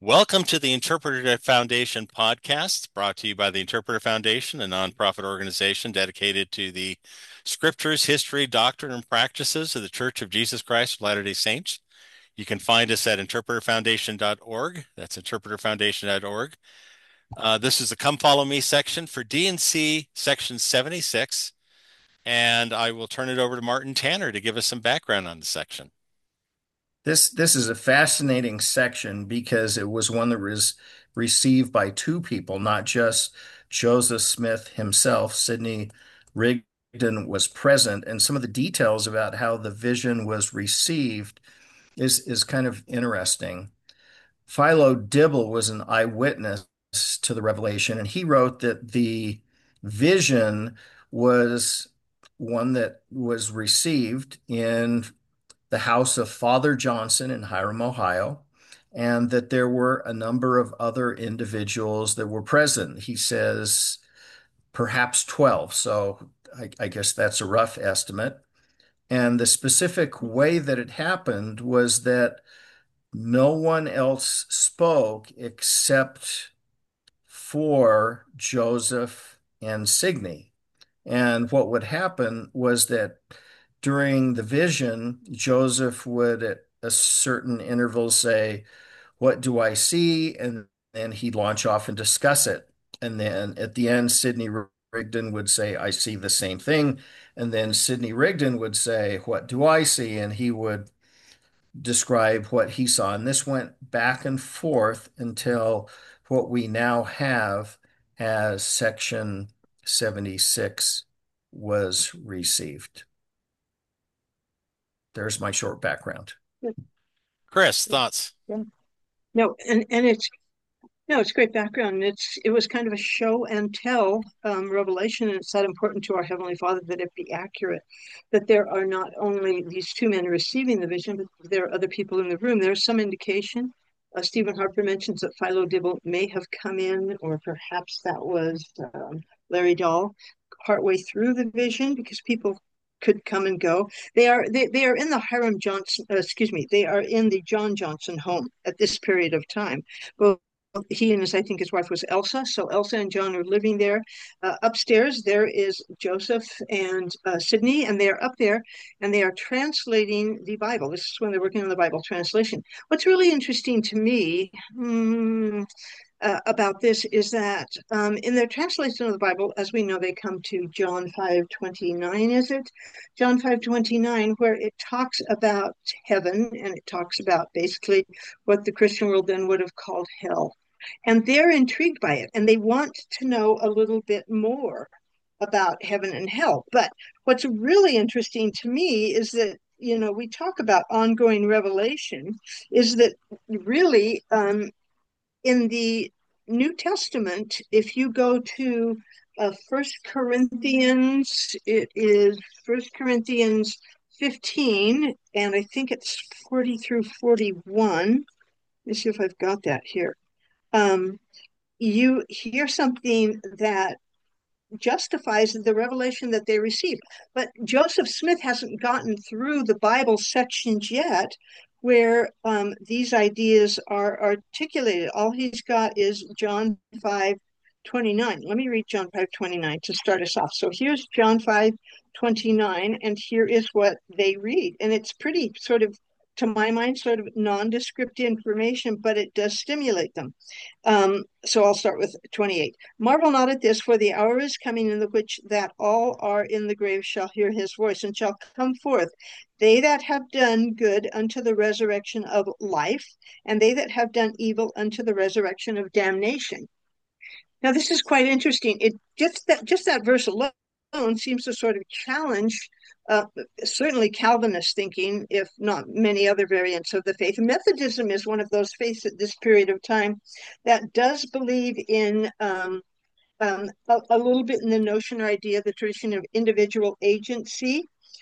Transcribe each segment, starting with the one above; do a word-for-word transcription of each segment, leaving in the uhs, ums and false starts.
Welcome to the Interpreter Foundation podcast, brought to you by the Interpreter Foundation, a nonprofit organization dedicated to the scriptures, history, doctrine, and practices of the Church of Jesus Christ of Latter-day Saints. You can find us at interpreter foundation dot org. That's interpreter foundation dot org. Uh, this is the Come Follow Me section for D and C section seventy-six, and I will turn it over to Martin Tanner to give us some background on the section. This this is a fascinating section because it was one that was received by two people, not just Joseph Smith himself. Sidney Rigdon was present, and some of the details about how the vision was received is is kind of interesting. Philo Dibble was an eyewitness to the revelation, and he wrote that the vision was one that was received in the house of Father Johnson in Hiram, Ohio, and that there were a number of other individuals that were present. He says perhaps twelve. So I, I guess that's a rough estimate. And the specific way that it happened was that no one else spoke except for Joseph and Signy. And what would happen was that during the vision, Joseph would at a certain interval say, "What do I see?" And then he'd launch off and discuss it. And then at the end, Sidney Rigdon would say, "I see the same thing." And then Sidney Rigdon would say, "What do I see?" And he would describe what he saw. And this went back and forth until what we now have as Section seventy-six was received. There's my short background. Yeah, Chris, thoughts? yeah. No, and and it's no, it's great background. It's it was kind of a show and tell um, revelation, and it's that important to our Heavenly Father that it be accurate. That there are not only these two men receiving the vision, but there are other people in the room. There's some indication. Uh, Stephen Harper mentions that Philo Dibble may have come in, or perhaps that was um, Larry Dahl, partway through the vision, because people could come and go. They are they, they are in the Hiram Johnson, uh, excuse me, they are in the John Johnson home at this period of time. Both he and his, I think his wife was Elsa. So Elsa and John are living there. Uh, upstairs, there is Joseph and uh, Sidney, and they are up there and they are translating the Bible. This is when they're working on the Bible translation. What's really interesting to me, hmm, uh, about this is that um, in their translation of the Bible, as we know, they come to John five twenty-nine, is it? John five twenty-nine, where it talks about heaven and it talks about basically what the Christian world then would have called hell. And they're intrigued by it and they want to know a little bit more about heaven and hell. But what's really interesting to me is that, you know, we talk about ongoing revelation, is that really um, in the New Testament, if you go to uh, First Corinthians, it is First Corinthians fifteen, and I think it's forty through forty-one. Let me see if I've got that here. Um, you hear something that justifies the revelation that they received. But Joseph Smith hasn't gotten through the Bible sections yet where um, these ideas are articulated. All he's got is John five twenty-nine. Let me read John five twenty-nine to start us off. So here's John five twenty-nine, and here is what they read. And it's pretty sort of, to my mind, sort of nondescript information, but it does stimulate them. Um, so I'll start with twenty-eight. Marvel not at this, for the hour is coming in the which that all are in the grave shall hear his voice, and shall come forth, they that have done good unto the resurrection of life, and they that have done evil unto the resurrection of damnation. Now this is quite interesting. It just that just that verse alone seems to sort of challenge uh, certainly Calvinist thinking, if not many other variants of the faith. Methodism is one of those faiths at this period of time that does believe in um, um, a, a, little bit in the notion or idea, the tradition of individual agency,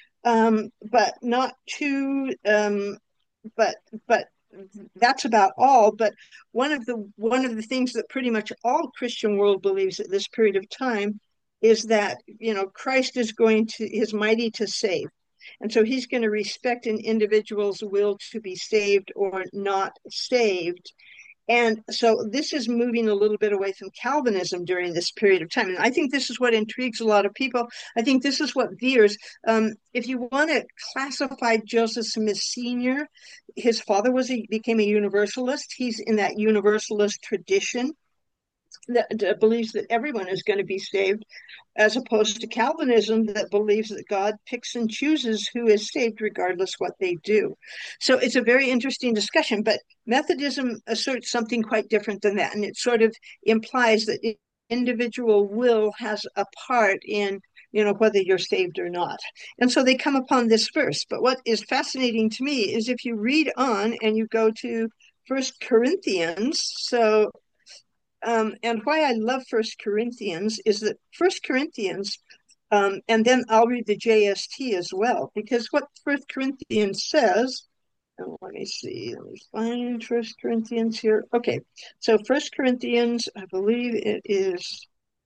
um, but not too, um, but but that's about all. But one of the one of the things that pretty much all Christian world believes at this period of time is that, you know, Christ is going to is mighty to save. And so he's going to respect an individual's will to be saved or not saved. And so this is moving a little bit away from Calvinism during this period of time. And I think this is what intrigues a lot of people. I think this is what veers. Um, if you want to classify Joseph Smith Senior, his father was a, became a Universalist. He's in that Universalist tradition that, that believes that everyone is going to be saved, as opposed to Calvinism that believes that God picks and chooses who is saved regardless what they do. So it's a very interesting discussion, but Methodism asserts something quite different than that, and it sort of implies that individual will has a part in, you know, whether you're saved or not. And so they come upon this verse. But what is fascinating to me is if you read on and you go to First Corinthians, so um, and why I love First Corinthians is that First Corinthians, um, and then I'll read the J S T as well, because what First Corinthians says, oh, let me see, let me find First Corinthians here. Okay, so First Corinthians, I believe it is.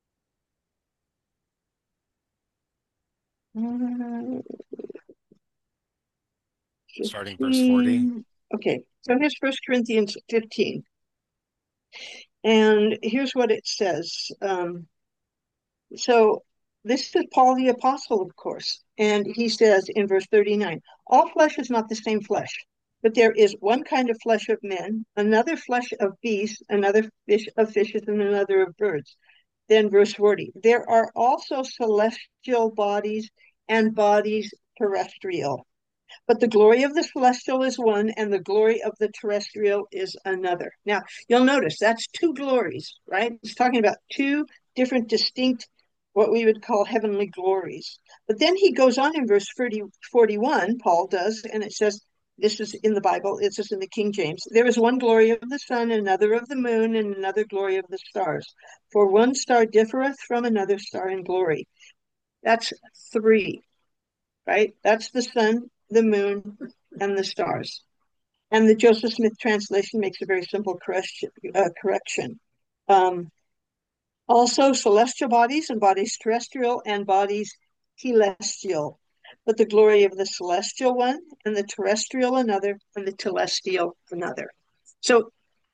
Uh, Starting verse forty. Okay, so here's First Corinthians fifteen. And here's what it says. Um, so this is Paul the Apostle, of course. And he says in verse thirty-nine, all flesh is not the same flesh, but there is one kind of flesh of men, another flesh of beasts, another fish of fishes, and another of birds. Then verse forty, there are also celestial bodies and bodies terrestrial. But the glory of the celestial is one, and the glory of the terrestrial is another. Now, you'll notice that's two glories, right? It's talking about two different, distinct, what we would call heavenly glories. But then he goes on in verse forty, forty-one, Paul does, and it says, this is in the Bible, it's just in the King James. There is one glory of the sun, another of the moon, and another glory of the stars. For one star differeth from another star in glory. That's three, right? That's the sun, the moon, and the stars. And the Joseph Smith translation makes a very simple correction. Uh, correction. Um, also, celestial bodies and bodies terrestrial and bodies telestial. But the glory of the celestial one and the terrestrial another and the telestial another. So,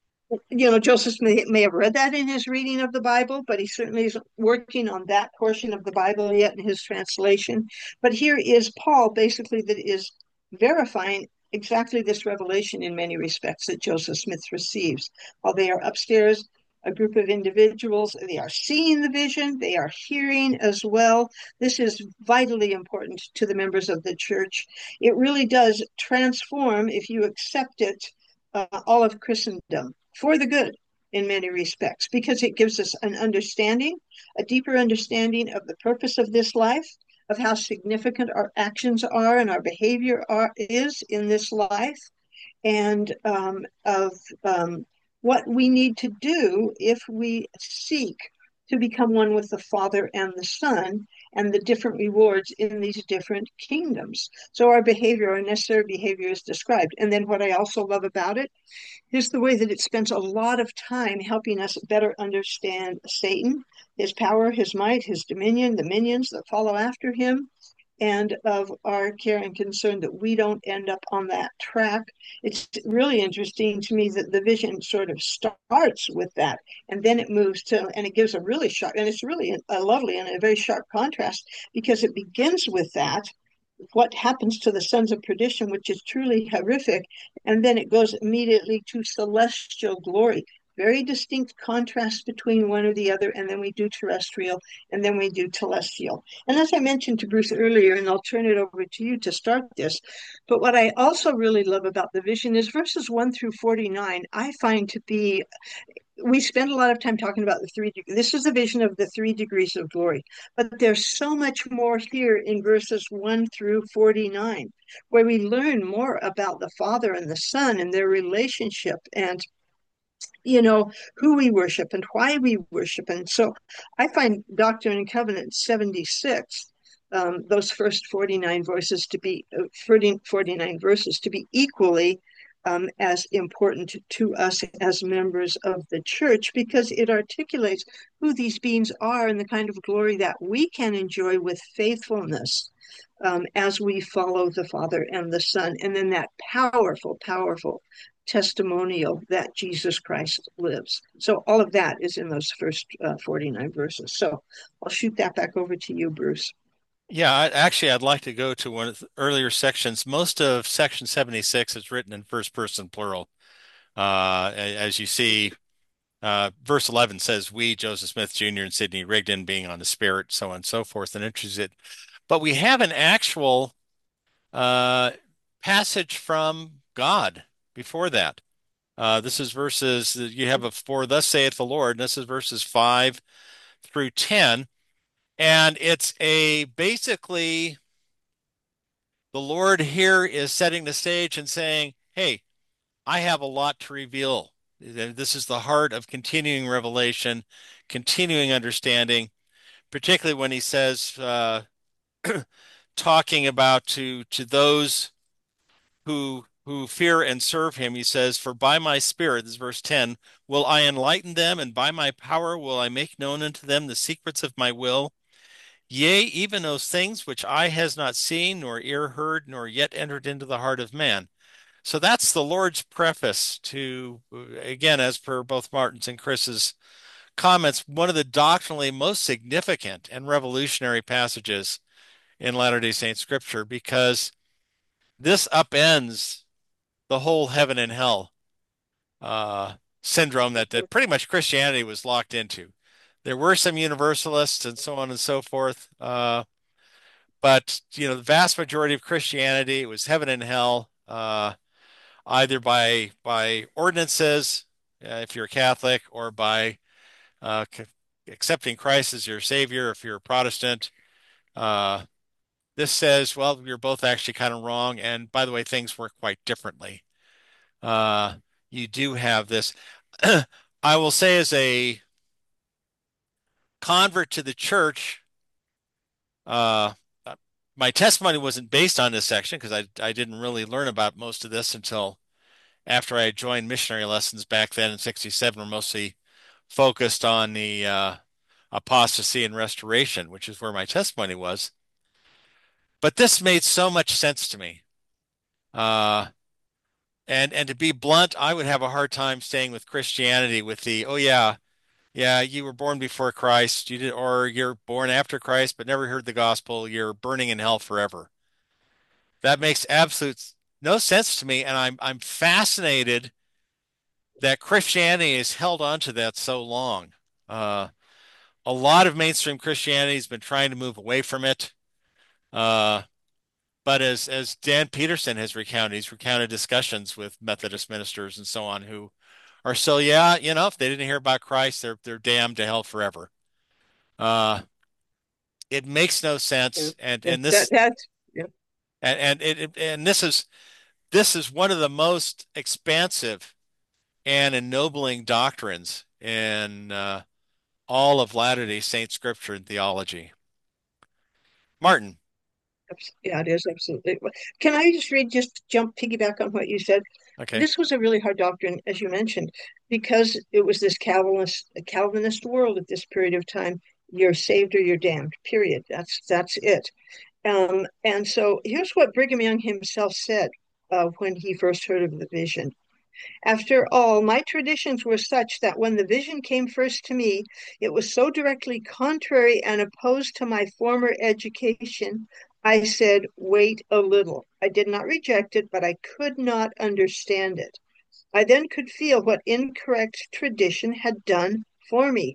you know, Joseph may, may have read that in his reading of the Bible, but he certainly isn't working on that portion of the Bible yet in his translation. But here is Paul, basically, that is verifying exactly this revelation in many respects that Joseph Smith receives. While they are upstairs, a group of individuals, they are seeing the vision, they are hearing as well. This is vitally important to the members of the church. It really does transform, if you accept it, uh, all of Christendom for the good in many respects, because it gives us an understanding, a deeper understanding of the purpose of this life, of how significant our actions are and our behavior are, is in this life, and um, of um, what we need to do if we seek to become one with the Father and the Son, and the different rewards in these different kingdoms. So our behavior, our necessary behavior is described. And then what I also love about it is the way that it spends a lot of time helping us better understand Satan, his power, his might, his dominion, the minions that follow after him, and of our care and concern that we don't end up on that track. It's really interesting to me that the vision sort of starts with that, and then it moves to, and it gives a really sharp, and it's really a lovely and a very sharp contrast, because it begins with that, what happens to the sons of perdition, which is truly horrific, and then it goes immediately to celestial glory. Very distinct contrast between one or the other, and then we do terrestrial, and then we do telestial. And as I mentioned to Bruce earlier, and I'll turn it over to you to start this, but what I also really love about the vision is verses one through forty-nine, I find to be, we spend a lot of time talking about the three, this is the vision of the three degrees of glory, but there's so much more here in verses one through forty-nine, where we learn more about the Father and the Son and their relationship, and you know, who we worship and why we worship. And so I find Doctrine and Covenants seventy-six, um, those first forty-nine verses to be uh, forty-nine verses to be equally um, as important to us as members of the church, because it articulates who these beings are and the kind of glory that we can enjoy with faithfulness um, as we follow the Father and the Son. And then that powerful, powerful testimonial that Jesus Christ lives. So all of that is in those first uh, forty-nine verses. So I'll shoot that back over to you, Bruce. Yeah, I, actually, I'd like to go to one of the earlier sections. Most of section seventy-six is written in first person plural. Uh, as you see, uh, verse eleven says, "We, Joseph Smith Junior and Sidney Rigdon, being on the Spirit," so on and so forth, and interested. But we have an actual uh, passage from God before that. Uh, this is verses, you have a "For thus saith the Lord," and this is verses five through ten. And it's a basically the Lord here is setting the stage and saying, hey, I have a lot to reveal. This is the heart of continuing revelation, continuing understanding, particularly when he says, uh, talking about to to those who who fear and serve him, he says, "For by my spirit," this is verse ten, "will I enlighten them, and by my power will I make known unto them the secrets of my will. Yea, even those things which eye has not seen, nor ear heard, nor yet entered into the heart of man." So that's the Lord's preface to, again, as per both Martin's and Chris's comments, one of the doctrinally most significant and revolutionary passages in Latter-day Saint scripture, because this upends the whole heaven and hell uh, syndrome that, that pretty much Christianity was locked into. There were some universalists and so on and so forth. Uh, but, you know, the vast majority of Christianity was heaven and hell, uh, either by by ordinances, uh, if you're a Catholic, or by uh, c- accepting Christ as your Savior, if you're a Protestant. Uh, this says, well, you're both actually kind of wrong. And by the way, things work quite differently. Uh, you do have this. I will say, as a convert to the church, uh, my testimony wasn't based on this section because I, I didn't really learn about most of this until after I joined missionary lessons back then in sixty-seven, were mostly focused on the uh, apostasy and restoration, which is where my testimony was. But this made so much sense to me. Uh, and and to be blunt, I would have a hard time staying with Christianity with the, oh yeah, yeah, you were born before Christ, you did, or you're born after Christ but never heard the gospel, you're burning in hell forever. That makes absolute no sense to me, and I'm I'm fascinated that Christianity has held on to that so long. Uh, a lot of mainstream Christianity has been trying to move away from it. Uh, but as as Dan Peterson has recounted, he's recounted discussions with Methodist ministers and so on who are still, yeah, you know, if they didn't hear about Christ, they're they're damned to hell forever. Uh, it makes no Yeah, sense, and yeah, and that this that's yeah. and and it, and this is this is one of the most expansive and ennobling doctrines in uh, all of Latter-day Saint scripture and theology. Martin. Yeah, it is absolutely. Can I just read, just jump, piggyback on what you said? Okay. This was a really hard doctrine, as you mentioned, because it was this Calvinist, Calvinist world at this period of time. You're saved or you're damned. Period. That's that's it. Um, and so here's what Brigham Young himself said uh, when he first heard of the vision. After all, my traditions were such that when the vision came first to me, it was so directly contrary and opposed to my former education. I said, wait a little. I did not reject it, but I could not understand it. I then could feel what incorrect tradition had done for me.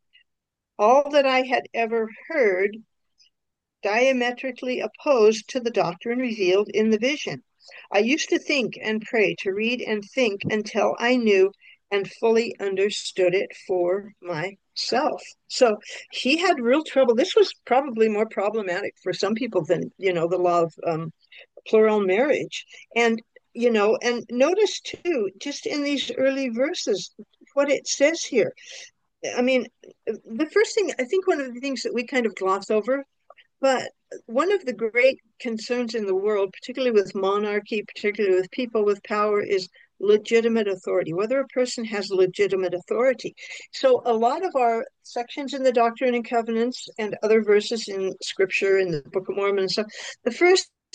All that I had ever heard diametrically opposed to the doctrine revealed in the vision. I used to think and pray, to read and think until I knew and fully understood it for myself. So he had real trouble. This was probably more problematic for some people than, you know, the law of um, plural marriage. And, you know, and notice too, just in these early verses, what it says here. I mean, the first thing, I think one of the things that we kind of gloss over, but one of the great concerns in the world, particularly with monarchy, particularly with people with power, is legitimate authority, whether a person has legitimate authority. So a lot of our sections in the Doctrine and Covenants and other verses in Scripture, in the Book of Mormon and stuff, the first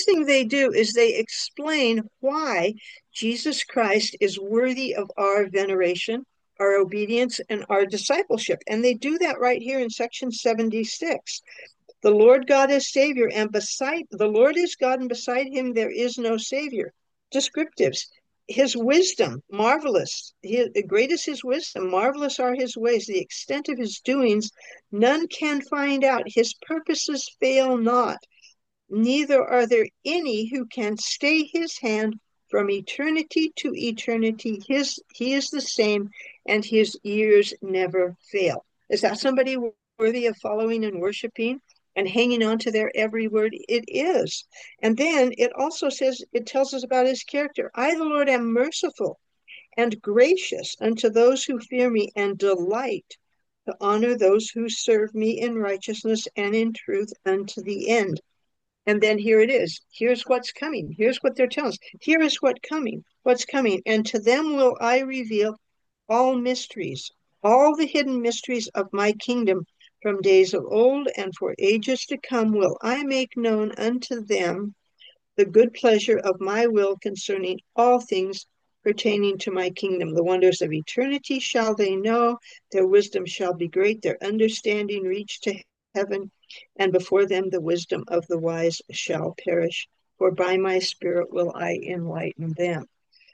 thing they do is they explain why Jesus Christ is worthy of our veneration, our obedience, and our discipleship. And they do that right here in section seventy-six. The Lord God is Savior, and beside the Lord is God, and beside him there is no Savior. Descriptives. His wisdom, marvelous. His, great is his wisdom, marvelous are his ways. The extent of his doings, none can find out. His purposes fail not. Neither are there any who can stay his hand from eternity to eternity. His, he is the same, and his years never fail. Is that somebody worthy of following and worshiping and hanging on to their every word? It is. And then it also says, it tells us about his character. I, the Lord, am merciful and gracious unto those who fear me, and delight to honor those who serve me in righteousness and in truth unto the end. And then here it is. Here's what's coming. Here's what they're telling us. Here is what coming. What's coming. And to them will I reveal all mysteries, all the hidden mysteries of my kingdom from days of old, and for ages to come will I make known unto them the good pleasure of my will concerning all things pertaining to my kingdom. The wonders of eternity shall they know. Their wisdom shall be great. Their understanding reach to heaven, and before them the wisdom of the wise shall perish. For by my spirit will I enlighten them.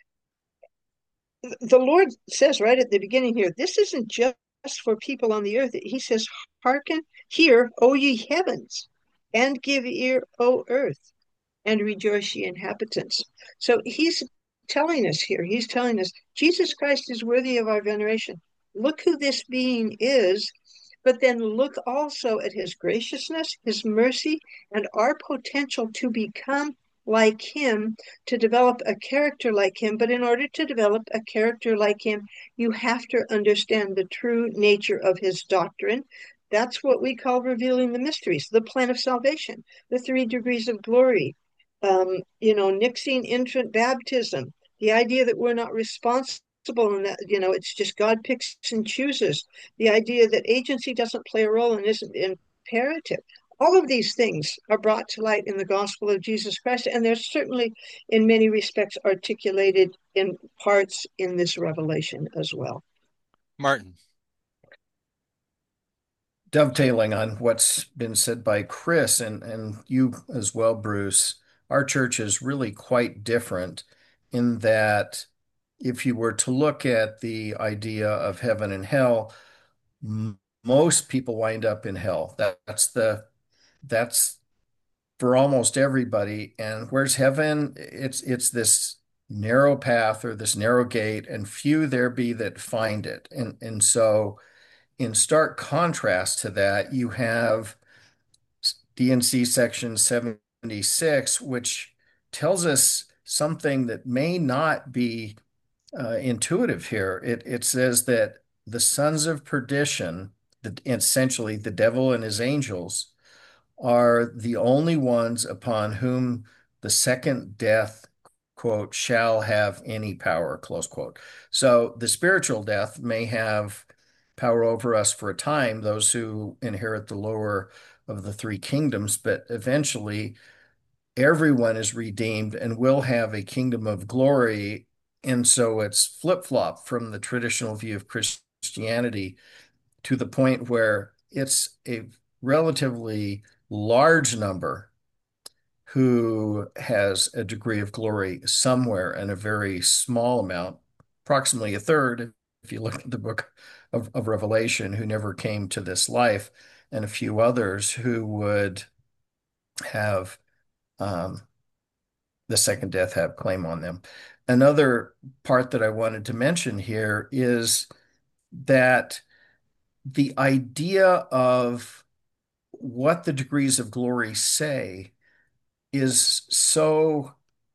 The Lord says right at the beginning here, this isn't just for people on the earth. He says, hearken, hear, O ye heavens, and give ear, O earth, and rejoice, ye inhabitants. So he's telling us here, he's telling us, Jesus Christ is worthy of our veneration. Look who this being is, but then look also at his graciousness, his mercy, and our potential to become like him, to develop a character like him. But in order to develop a character like him, you have to understand the true nature of his doctrine. That's what we call revealing the mysteries, the plan of salvation, the three degrees of glory, um, you know, Nicene infant baptism, the idea that we're not responsible and that, you know, it's just God picks and chooses, the idea that agency doesn't play a role and isn't imperative. All of these things are brought to light in the gospel of Jesus Christ, and they're certainly in many respects articulated in parts in this revelation as well. Martin. Dovetailing on what's been said by Chris and, and you as well, Bruce, our church is really quite different in that if you were to look at the idea of heaven and hell, m- most people wind up in hell. That, that's the that's for almost everybody. And where's heaven? It's it's this narrow path or this narrow gate, and few there be that find it. And and so in stark contrast to that, you have D and C section seventy-six, which tells us something that may not be uh, intuitive here. It, it says that the sons of perdition, the, essentially the devil and his angels, are the only ones upon whom the second death, quote, shall have any power, close quote. So the spiritual death may have power over us for a time, those who inherit the lower of the three kingdoms, but eventually everyone is redeemed and will have a kingdom of glory. And so it's flip-flop from the traditional view of Christianity to the point where it's a relatively large number who has a degree of glory somewhere and a very small amount, approximately a third, if you look at the book of, of Revelation, who never came to this life, and a few others who would have um, the second death have claim on them. Another part that I wanted to mention here is that the idea of what the degrees of glory say is so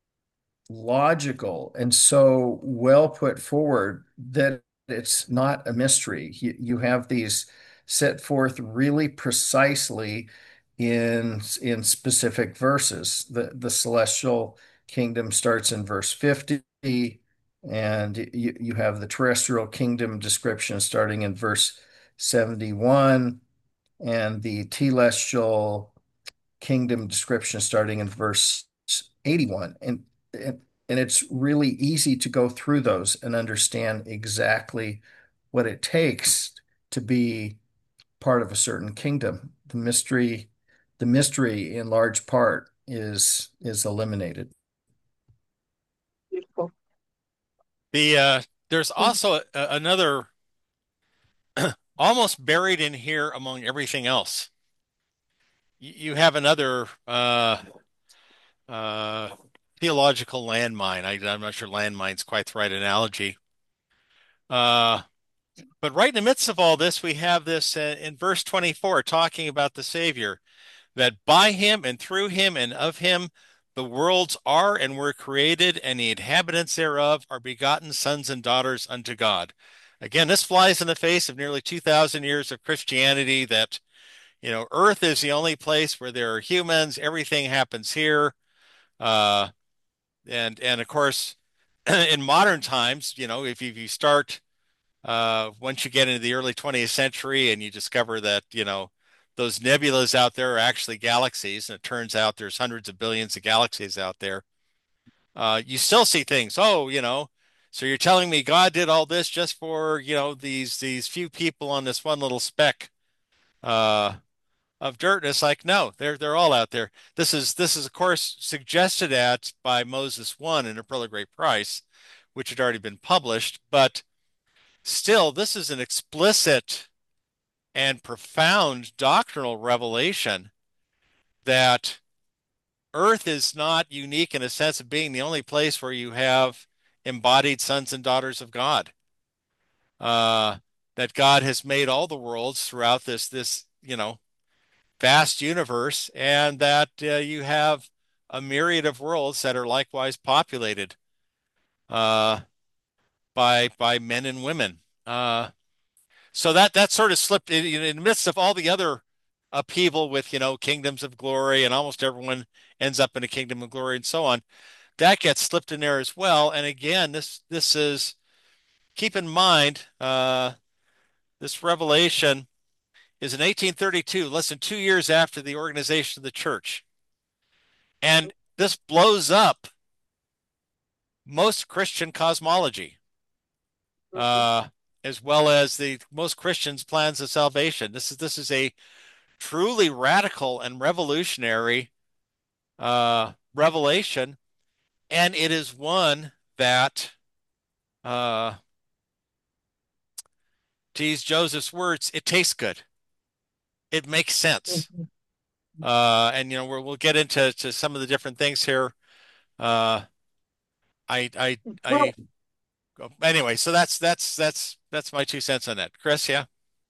logical and so well put forward that it's not a mystery. You, you have these set forth really precisely in in specific verses. The the celestial kingdom starts in verse fifty, and you, you have the terrestrial kingdom description starting in verse seventy-one, and the telestial kingdom description starting in verse eighty-one. And, and and it's really easy to go through those and understand exactly what it takes to be part of a certain kingdom. The mystery, the mystery in large part is is eliminated. Beautiful. The uh, there's also a, another almost buried in here among everything else. You, you have another uh, uh, theological landmine. I, I'm not sure landmine's quite the right analogy. Uh, but right in the midst of all this, we have this uh, in verse twenty-four talking about the Savior, that by him and through him and of him the worlds are and were created, and the inhabitants thereof are begotten sons and daughters unto God. Again, this flies in the face of nearly two thousand years of Christianity that, you know, earth is the only place where there are humans, everything happens here. Uh, and and of course, in modern times, you know, if you, if you start uh, once you get into the early twentieth century and you discover that, you know, those nebulas out there are actually galaxies, and it turns out there's hundreds of billions of galaxies out there, uh, you still see things. Oh, you know, so you're telling me God did all this just for, you know, these these few people on this one little speck uh, of dirt? And it's like, no, they're they're all out there. This is this is of course suggested at by Moses one in A Pearl of Great Price, which had already been published, but still, this is an explicit and profound doctrinal revelation that Earth is not unique in a sense of being the only place where you have embodied sons and daughters of God. Uh, that God has made all the worlds throughout this this you know vast universe, and that uh, you have a myriad of worlds that are likewise populated uh, by by men and women. Uh, So that that sort of slipped in, in the midst of all the other upheaval with, you know, kingdoms of glory, and almost everyone ends up in a kingdom of glory and so on. That gets slipped in there as well. And again, this this is keep in mind, uh, this revelation is in eighteen thirty-two, less than two years after the organization of the church, and this blows up most Christian cosmology, uh, as well as the most Christians' plans of salvation. This is this is a truly radical and revolutionary uh, revelation, and it is one that, uh, to use Joseph's words, it tastes good. It makes sense. Mhm. Uh, and you know, we'll, we'll get into to some of the different things here. Uh, I, I, I. Well, Anyway, so that's that's that's that's my two cents on that. Chris, yeah.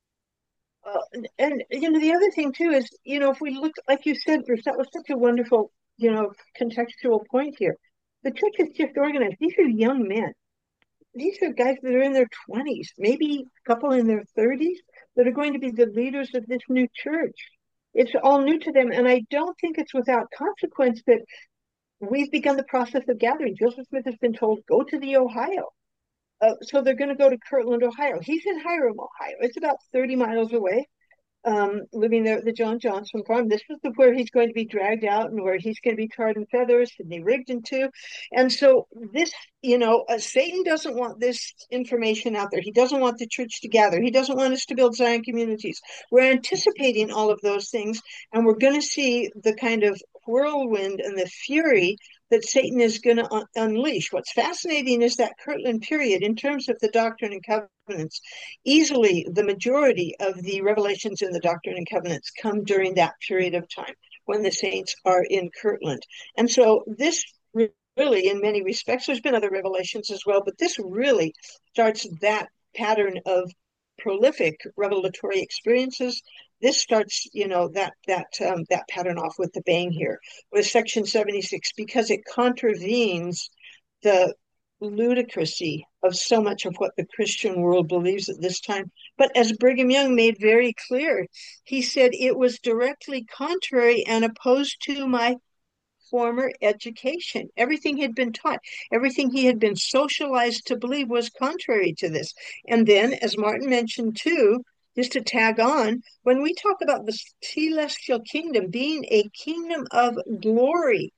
uh, and, and you know the other thing too is, you know, if we look, like you said, Bruce, that was such a wonderful, you know, contextual point here. The church is just organized. These are young men. These are guys that are in their twenties, maybe a couple in their thirties, that are going to be the leaders of this new church. It's all new to them, and I don't think it's without consequence that we've begun the process of gathering. Joseph Smith has been told, go to the Ohio. Uh, so they're going to go to Kirtland, Ohio. He's in Hiram, Ohio. It's about thirty miles away, um, living there at the John Johnson farm. This is the, where he's going to be dragged out and where he's going to be tarred and feathers, Sidney Rigdon too. And so this, you know, uh, Satan doesn't want this information out there. He doesn't want the church to gather. He doesn't want us to build Zion communities. We're anticipating all of those things, and we're going to see the kind of whirlwind and the fury that Satan is going to un- unleash. What's fascinating is that Kirtland period in terms of the Doctrine and Covenants. Easily, the majority of the revelations in the Doctrine and Covenants come during that period of time when the saints are in Kirtland. And so this really, in many respects, there's been other revelations as well, but this really starts that pattern of prolific revelatory experiences. This starts, you know, that that um, that pattern off with the bang here with Section seventy-six, because it contravenes the ludicrousy of so much of what the Christian world believes at this time. But as Brigham Young made very clear, he said it was directly contrary and opposed to my former education. Everything he'd been taught, everything he had been socialized to believe was contrary to this. And then, as Martin mentioned too, just to tag on, when we talk about the celestial kingdom being a kingdom of glory,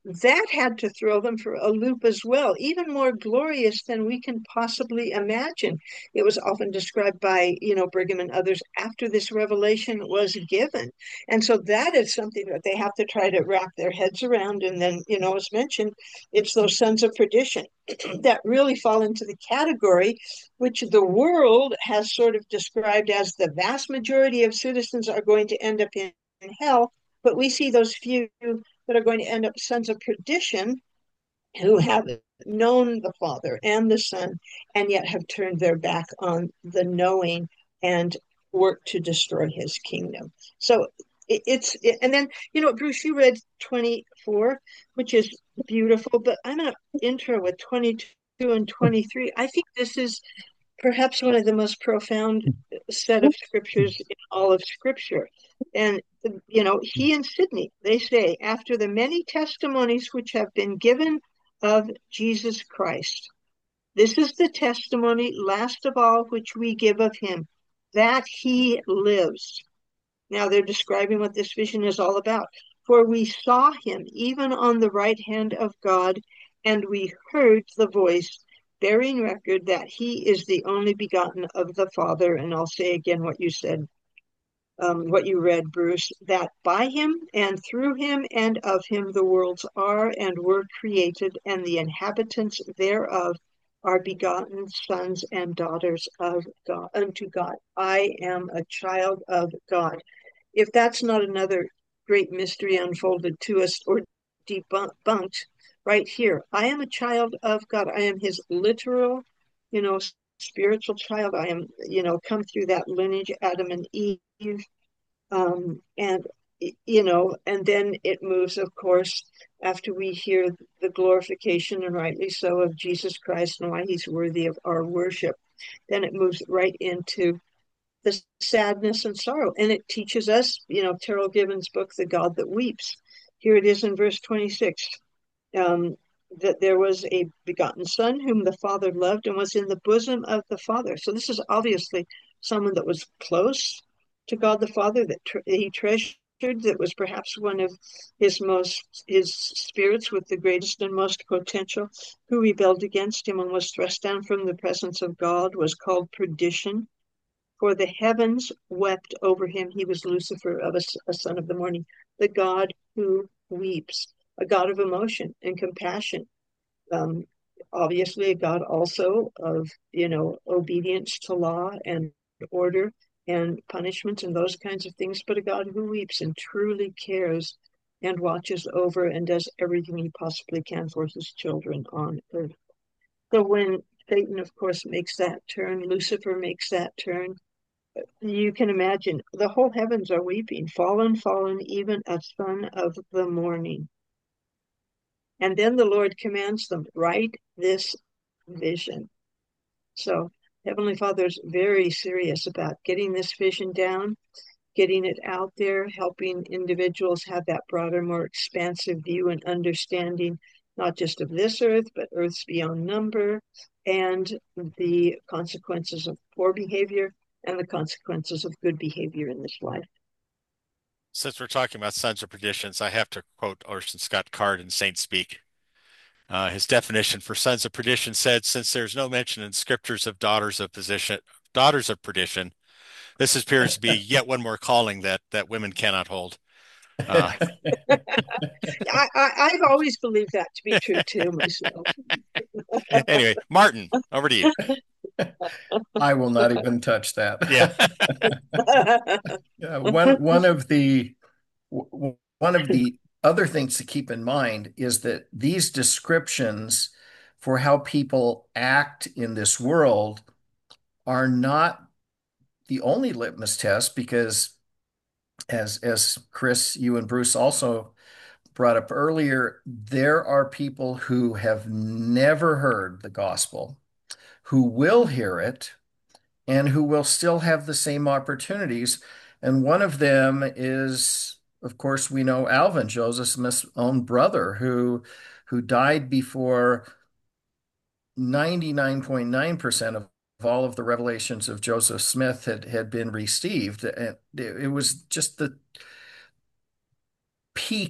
that had to throw them for a loop as well, even more glorious than we can possibly imagine. It was often described by, you know, Brigham and others after this revelation was given. And so that is something that they have to try to wrap their heads around. And then, you know, as mentioned, it's those sons of perdition that really fall into the category which the world has sort of described as the vast majority of citizens are going to end up in, in hell. But we see those few that are going to end up sons of perdition who have known the Father and the Son and yet have turned their back on the knowing and work to destroy his kingdom. So it, it's, it, and then, you know, Bruce, you read twenty-four, which is beautiful, but I'm going to intro with twenty-two and twenty-three. I think this is perhaps one of the most profound set of scriptures in all of scripture. And, you know, he and Sidney, they say, after the many testimonies which have been given of Jesus Christ, this is the testimony, last of all, which we give of him, that he lives. Now they're describing what this vision is all about. For we saw him even on the right hand of God, and we heard the voice bearing record that he is the only begotten of the Father. And I'll say again what you said, um, what you read, Bruce, that by him and through him and of him the worlds are and were created, and the inhabitants thereof are begotten sons and daughters of God unto God. I am a child of God. If that's not another great mystery unfolded to us or debunked right here, I am a child of God. I am his literal, you know, spiritual child. I am, you know, come through that lineage, Adam and Eve. Um, and, you know, and then it moves, of course, after we hear the glorification, and rightly so, of Jesus Christ and why he's worthy of our worship. Then it moves right into the sadness and sorrow. And it teaches us, you know, Terrell Gibbons' book, The God That Weeps. Here it is in verse twenty-six, um, that there was a begotten son whom the Father loved and was in the bosom of the Father. So this is obviously someone that was close to God the Father, that tre- he treasured, that was perhaps one of his most, his spirits with the greatest and most potential, who rebelled against him and was thrust down from the presence of God, was called perdition. For the heavens wept over him. He was Lucifer, of a, a son of the morning, the God who weeps, a God of emotion and compassion. Um, obviously, a God also of, you know, obedience to law and order and punishment and those kinds of things, but a God who weeps and truly cares and watches over and does everything he possibly can for his children on earth. So when Satan, of course, makes that turn, Lucifer makes that turn, you can imagine the whole heavens are weeping, fallen, fallen, even a son of the morning. And then the Lord commands them, write this vision. So Heavenly Father is very serious about getting this vision down, getting it out there, helping individuals have that broader, more expansive view and understanding, not just of this earth, but earths beyond number, and the consequences of poor behavior and the consequences of good behavior in this life. Since we're talking about sons of perditions, I have to quote Orson Scott Card in Saint Speak. Uh, his definition for sons of perdition said, since there's no mention in scriptures of daughters of position, daughters of perdition, this appears to be yet one more calling that that women cannot hold. Uh, I, I, I've always believed that to be true too myself. anyway, Martin, over to you. I will not even touch that. Yeah. Yeah, one one of the one of the other things to keep in mind is that these descriptions for how people act in this world are not the only litmus test, because as as Chris, you and Bruce also brought up earlier, there are people who have never heard the gospel, who will hear it, and who will still have the same opportunities. And one of them is, of course, we know Alvin, Joseph Smith's own brother, who who died before ninety-nine point nine percent of all of the revelations of Joseph Smith had, had been received. And it, it was just the peak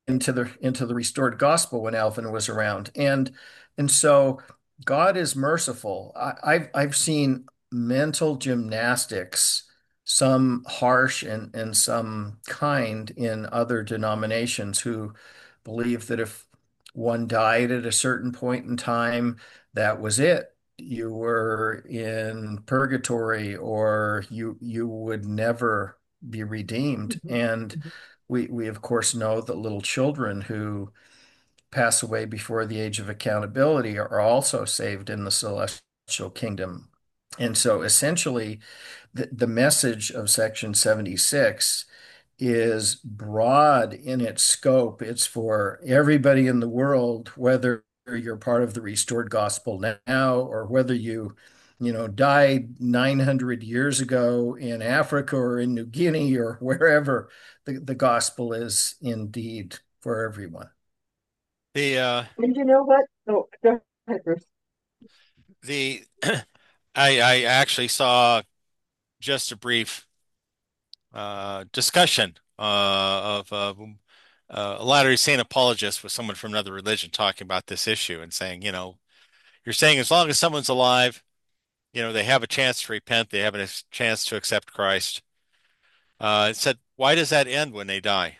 into the into the restored gospel when Alvin was around. And and so God is merciful. I, I've I've seen mental gymnastics, some harsh and, and some kind in other denominations who believe that if one died at a certain point in time, that was it. You were in purgatory or you you would never be redeemed. Mhm. And Mhm. we we of course know that little children who pass away before the age of accountability are also saved in the celestial kingdom. And so essentially the, the message of section seventy-six is broad in its scope. It's for everybody in the world, whether you're part of the restored gospel now or whether you, you know, died nine hundred years ago in Africa or in New Guinea or wherever. The, the gospel is indeed for everyone. The uh, And you know what? Oh, go ahead, Bruce. the I I actually saw just a brief uh, discussion uh, of uh, uh, a Latter-day Saint apologist with someone from another religion talking about this issue and saying, you know, you're saying as long as someone's alive, you know, they have a chance to repent, they have a chance to accept Christ. Uh, it said, why does that end when they die?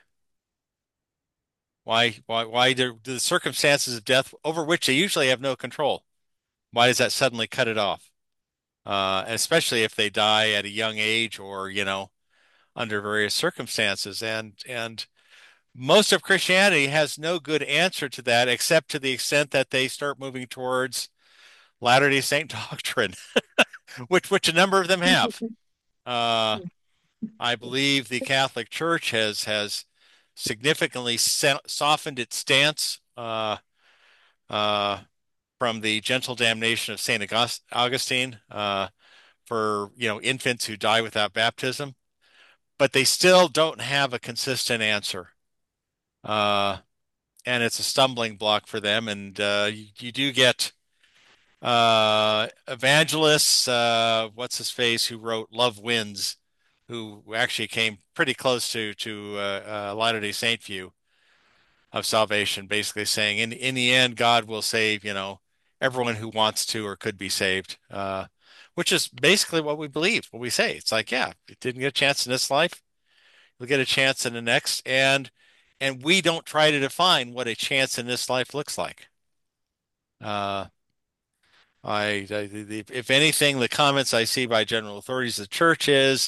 Why, why, why do, do the circumstances of death over which they usually have no control? Why does that suddenly cut it off? Uh, and especially if they die at a young age or, you know, under various circumstances. And and most of Christianity has no good answer to that, except to the extent that they start moving towards Latter-day Saint doctrine, which which a number of them have. Uh, I believe the Catholic Church has has significantly so- softened its stance uh, uh, from the gentle damnation of Saint August- Augustine uh, for you know infants who die without baptism, but they still don't have a consistent answer. Uh, and it's a stumbling block for them. And uh, you, you do get uh, evangelists, uh, what's his face, who wrote Love Wins, who actually came pretty close to to uh, uh, Latter-day Saint view of salvation, basically saying in in the end, God will save, you know, everyone who wants to or could be saved. Uh, which is basically what we believe, what we say. It's like, yeah, you didn't get a chance in this life, you'll get a chance in the next, and and we don't try to define what a chance in this life looks like. Uh, I, I the, if anything, the comments I see by general authorities of the church is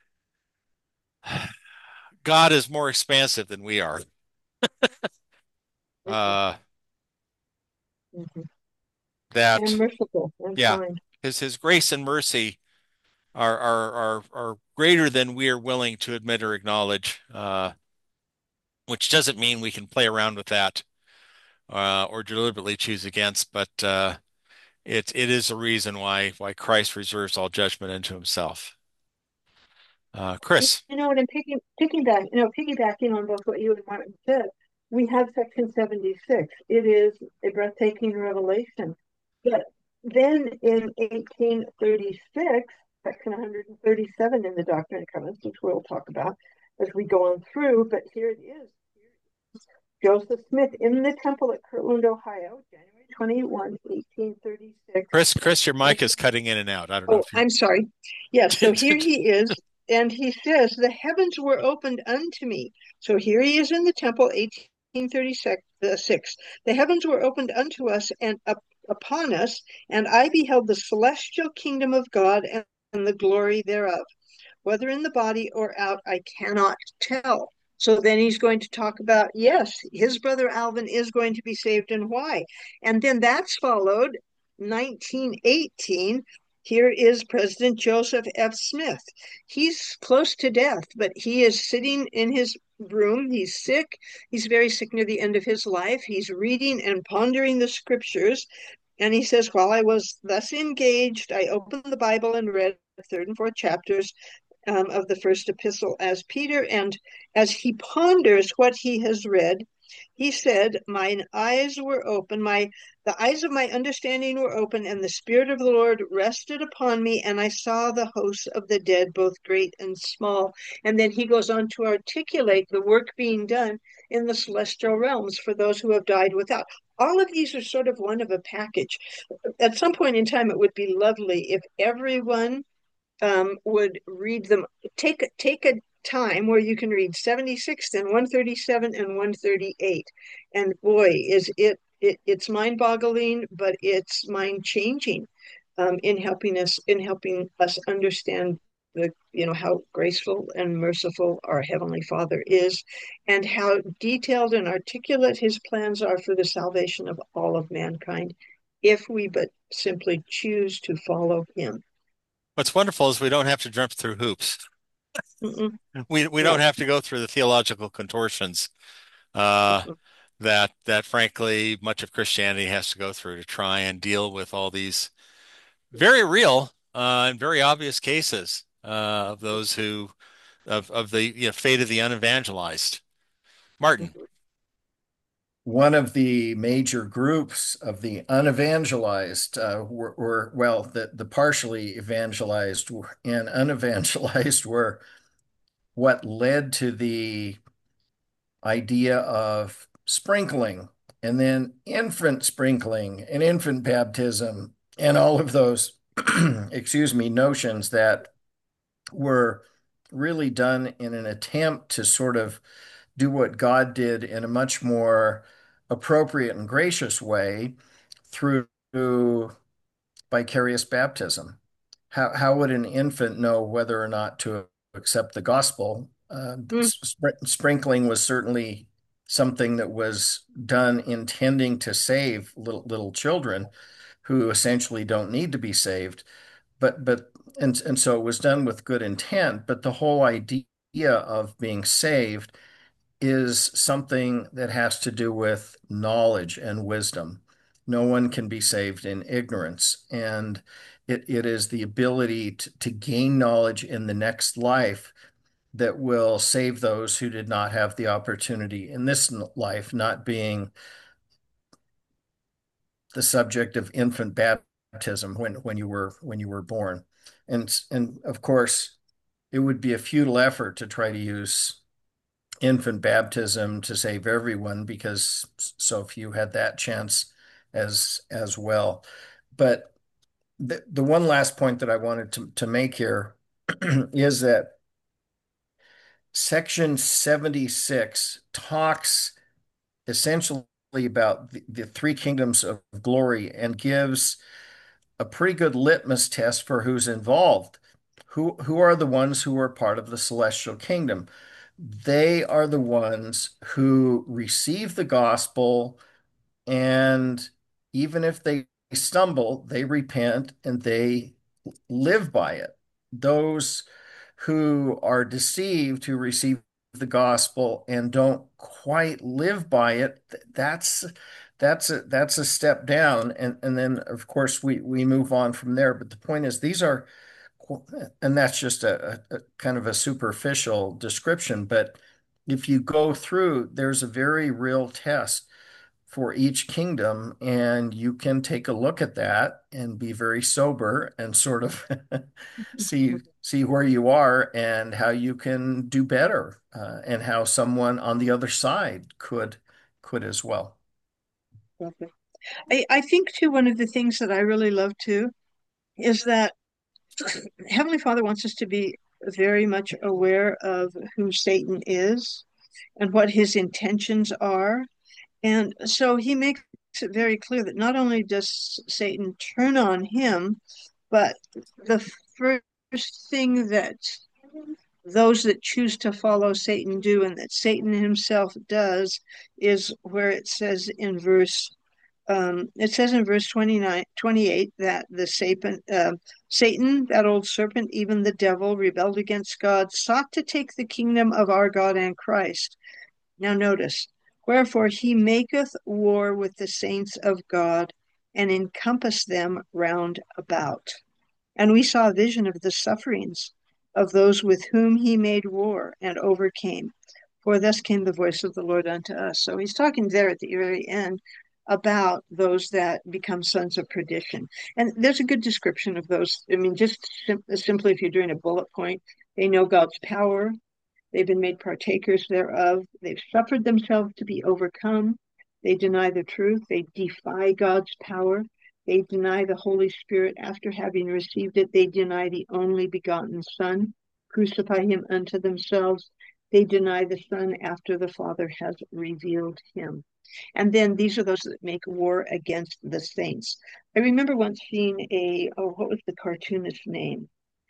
God is more expansive than we are. Mhm. Uh, Mhm. And that merciful and yeah, kind. his his grace and mercy are are are are greater than we are willing to admit or acknowledge. Uh, which doesn't mean we can play around with that uh, or deliberately choose against, but uh, it it is a reason why why Christ reserves all judgment unto himself. Uh, You Chris, know what? I'm picking picking back, you know, piggybacking on both what you and Martin said. We have section seventy-six. It is a breathtaking revelation. But then in eighteen thirty-six, section one hundred thirty-seven in the Doctrine and Covenants, which we'll talk about as we go on through, but here it is. Joseph Smith in the temple at Kirtland, Ohio, January twenty-first, eighteen thirty-six. Chris, Chris, your And mic is cutting in and out. I don't know oh, if you. I'm sorry. Yes, so here he is, and he says, "The heavens were opened unto me." So here he is in the temple, eighteen thirty-six. The heavens were opened unto us and up upon us, and I beheld the celestial kingdom of God and, and the glory thereof. Whether in the body or out, I cannot tell. So then he's going to talk about, yes, his brother Alvin is going to be saved and why. And then that's followed nineteen eighteen. Here is President Joseph F. Smith. He's close to death, but he is sitting in his room. He's sick. He's very sick near the end of his life. He's reading and pondering the scriptures. And he says, while I was thus engaged, I opened the Bible and read the third and fourth chapters um, of the first epistle as Peter. And as he ponders what he has read, He said, "Mine eyes were open, my the eyes of my understanding were open, and the Spirit of the Lord rested upon me, and I saw the hosts of the dead, both great and small." And then he goes on to articulate the work being done in the celestial realms for those who have died without. All of these are sort of one of a package. At some point in time, it would be lovely if everyone um, would read them. Take take a time where you can read seventy-six and one thirty-seven and one thirty-eight, and boy, is it, it it's mind-boggling, but it's mind-changing um, in helping us in helping us understand the you know how graceful and merciful our Heavenly Father is, and how detailed and articulate His plans are for the salvation of all of mankind, if we but simply choose to follow Him. What's wonderful is we don't have to jump through hoops. Mm-mm. We we don't No. have to go through the theological contortions uh, that that frankly much of Christianity has to go through to try and deal with all these very real uh, and very obvious cases uh, of those who of of the you know, fate of the unevangelized. Martin. One of the major groups of the unevangelized uh, were, were, well, the, the partially evangelized and unevangelized were what led to the idea of sprinkling and then infant sprinkling and infant baptism and all of those, excuse me, notions that were really done in an attempt to sort of do what God did in a much more appropriate and gracious way through vicarious baptism. How, how would an infant know whether or not to accept the gospel? Uh, Mm. spr sprinkling was certainly something that was done intending to save little little children who essentially don't need to be saved. But but and and so it was done with good intent. But the whole idea of being saved is something that has to do with knowledge and wisdom. No one can be saved in ignorance. And it, it is the ability to, to gain knowledge in the next life that will save those who did not have the opportunity in this life, not being the subject of infant baptism when, when you were when you were born. And and of course, it would be a futile effort to try to use infant baptism to save everyone because so few had that chance as as well. But the, the one last point that I wanted to, to make here is that section seventy-six talks essentially about the, the three kingdoms of glory and gives a pretty good litmus test for who's involved. Who who are the ones who are part of the celestial kingdom? They are the ones who receive the gospel, and even if they stumble, they repent and they live by it. Those who are deceived, who receive the gospel and don't quite live by it, that's that's a that's a step down. And and then of course we we move on from there. But the point is these are, and that's just a, a, kind of a superficial description, but if you go through, there's a very real test for each kingdom, and you can take a look at that and be very sober and sort of see see where you are and how you can do better, uh, and how someone on the other side could could as well. I, I think too, one of the things that I really love too is that Heavenly Father wants us to be very much aware of who Satan is and what his intentions are. And so he makes it very clear that not only does Satan turn on him, but the first thing that those that choose to follow Satan do, and that Satan himself does, is where it says in verse um, it says in verse twenty-nine, twenty-eight that the Satan, uh, Satan, that old serpent, even the devil, rebelled against God, sought to take the kingdom of our God and Christ. Now notice, wherefore he maketh war with the saints of God and encompass them round about. And we saw a vision of the sufferings of those with whom he made war and overcame. For thus came the voice of the Lord unto us. So he's talking there at the very end about those that become sons of perdition. And there's a good description of those. I mean, just sim simply if you're doing a bullet point, they know God's power. They've been made partakers thereof. They've suffered themselves to be overcome. They deny the truth. They defy God's power. They deny the Holy Spirit after having received it. They deny the only begotten Son, crucify him unto themselves. They deny the Son after the Father has revealed him. And then these are those that make war against the saints. I remember once seeing a, oh, what was the cartoonist's name?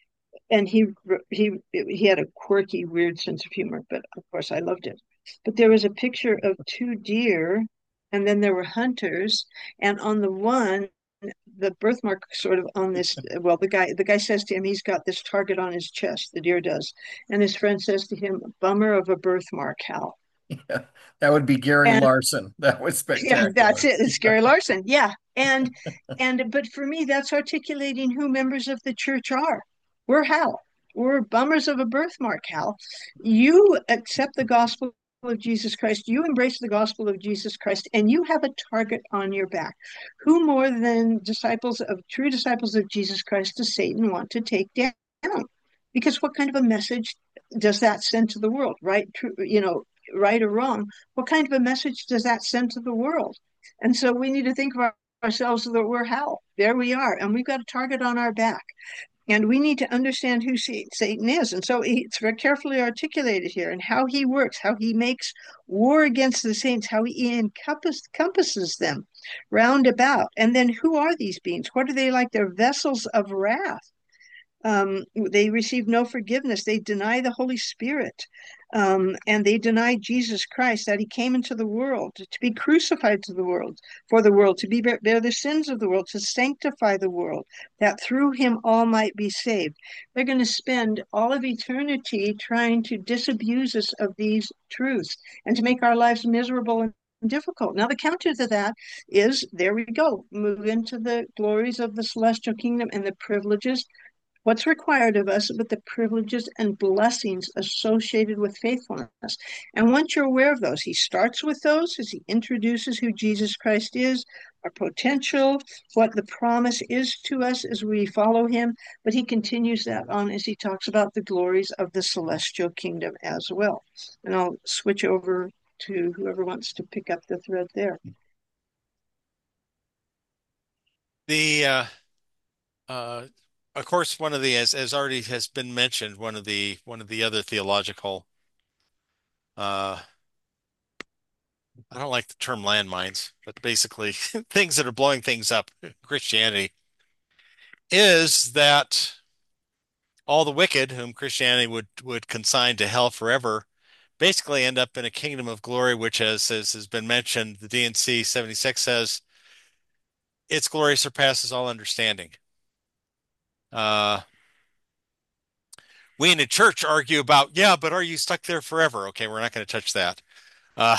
And he he he had a quirky, weird sense of humor, but of course I loved it. But there was a picture of two deer, and then there were hunters, and on the one, the birthmark sort of on this, well, the guy the guy says to him he's got this target on his chest, the deer does, and his friend says to him, "Bummer of a birthmark, Hal." Yeah, that would be Gary And Larson. That was yeah, that's spectacular. it. It's Gary Larson. Yeah. And and but for me, that's articulating who members of the church are. We're Hal. We're bummers of a birthmark, Hal. You accept the gospel of Jesus Christ. You embrace the gospel of Jesus Christ, and you have a target on your back. Who more than disciples of true disciples of Jesus Christ does Satan want to take down? Because what kind of a message does that send to the world, right? True, you know, right or wrong, what kind of a message does that send to the world? And so we need to think of ourselves that we're Hal. There we are, and we've got a target on our back. And we need to understand who Satan is. And so it's very carefully articulated here and how he works, how he makes war against the saints, how he encompass, encompasses them round about. And then who are these beings? What are they like? They're vessels of wrath. Um, they receive no forgiveness. They deny the Holy Spirit. Um, and they deny Jesus Christ, that he came into the world to be crucified to the world, for the world, to be bear, bear the sins of the world, to sanctify the world, that through him all might be saved. They're going to spend all of eternity trying to disabuse us of these truths and to make our lives miserable and difficult. Now, the counter to that is, there we go, move into the glories of the celestial kingdom and the privileges, what's required of us, but the privileges and blessings associated with faithfulness. And once you're aware of those, he starts with those as he introduces who Jesus Christ is, our potential, what the promise is to us as we follow him, but he continues that on as he talks about the glories of the celestial kingdom as well. And I'll switch over to whoever wants to pick up the thread there. The uh, uh, of course, one of the as as already has been mentioned, one of the one of the other theological uh, I don't like the term landmines, but basically things that are blowing things up in Christianity is that all the wicked whom Christianity would would consign to hell forever basically end up in a kingdom of glory, which, as, as has been mentioned, the D and C seventy-six says its glory surpasses all understanding. Uh, we in the church argue about, yeah, but are you stuck there forever? Okay, we're not going to touch that. Uh,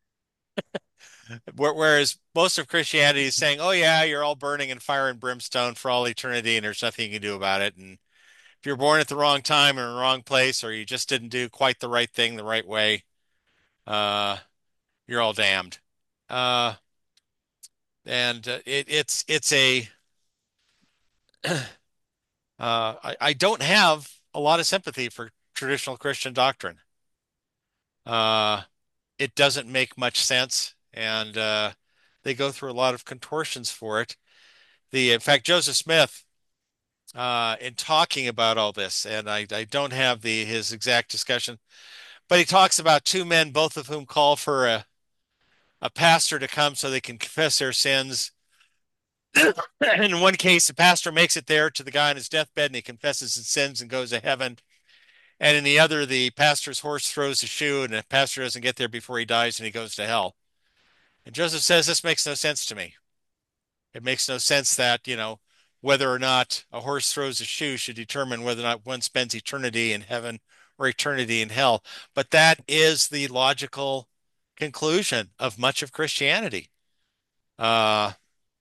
whereas most of Christianity is saying, oh, yeah, you're all burning in fire and brimstone for all eternity, and there's nothing you can do about it. And if you're born at the wrong time or in the wrong place, or you just didn't do quite the right thing the right way, uh, you're all damned. Uh, and uh, it, it's it's a uh, I, I don't have a lot of sympathy for traditional Christian doctrine. Uh, it doesn't make much sense, and uh, they go through a lot of contortions for it. The in fact, Joseph Smith, uh, in talking about all this, and I, I don't have the his exact discussion, but he talks about two men, both of whom call for a a pastor to come so they can confess their sins. In one case, the pastor makes it there to the guy on his deathbed and he confesses his sins and goes to heaven. And in the other, the pastor's horse throws a shoe and the pastor doesn't get there before he dies and he goes to hell. And Joseph says, this makes no sense to me. It makes no sense that, you know, whether or not a horse throws a shoe should determine whether or not one spends eternity in heaven or eternity in hell. But that is the logical conclusion of much of Christianity. Uh,